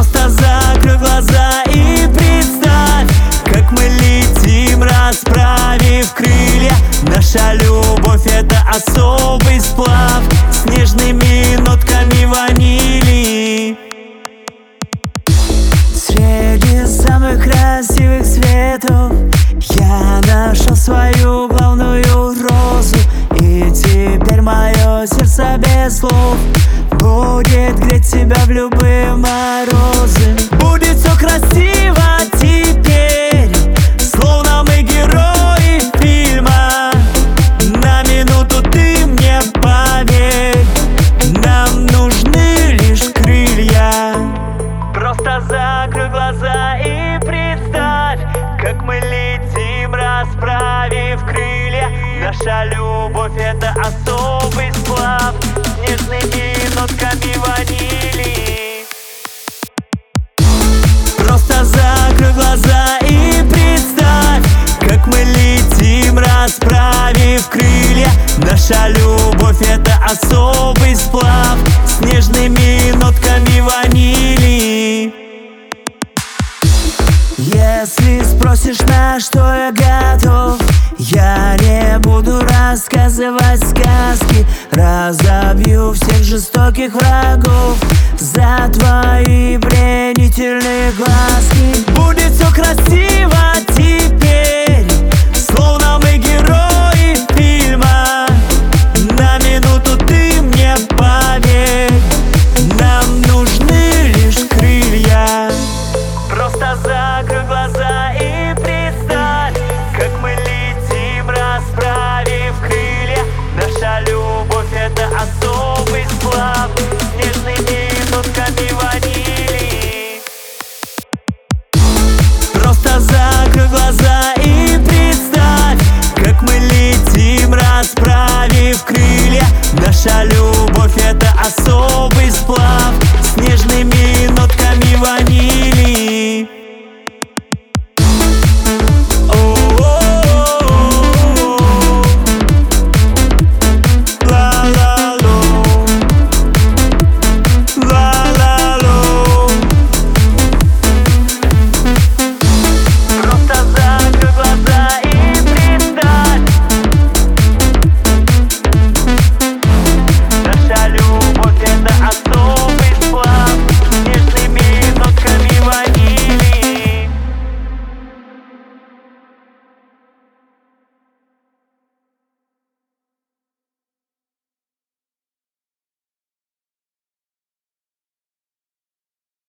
Просто закрой глаза и представь, как мы летим, расправив крылья. Наша любовь — это особый сплав с нежными нотками ванили. Среди самых красивых цветов я нашел свою главную розу. И теперь мое сердце без слов будет греть тебя в любые морозы. Будет все красиво теперь, словно мы герои фильма. На минуту ты мне поверь, нам нужны лишь крылья. Просто закрой глаза и представь, как мы летим, расправив крылья. Наша любовь — это особый сплав с нежными нотками ванили. Просто закрой глаза и представь, как мы летим, расправив крылья. Наша любовь — это особый сплав с нежными нотками ванили. Если спросишь, на что я готов, я не буду рассказывать сказки. Разобью всех жестоких врагов за твои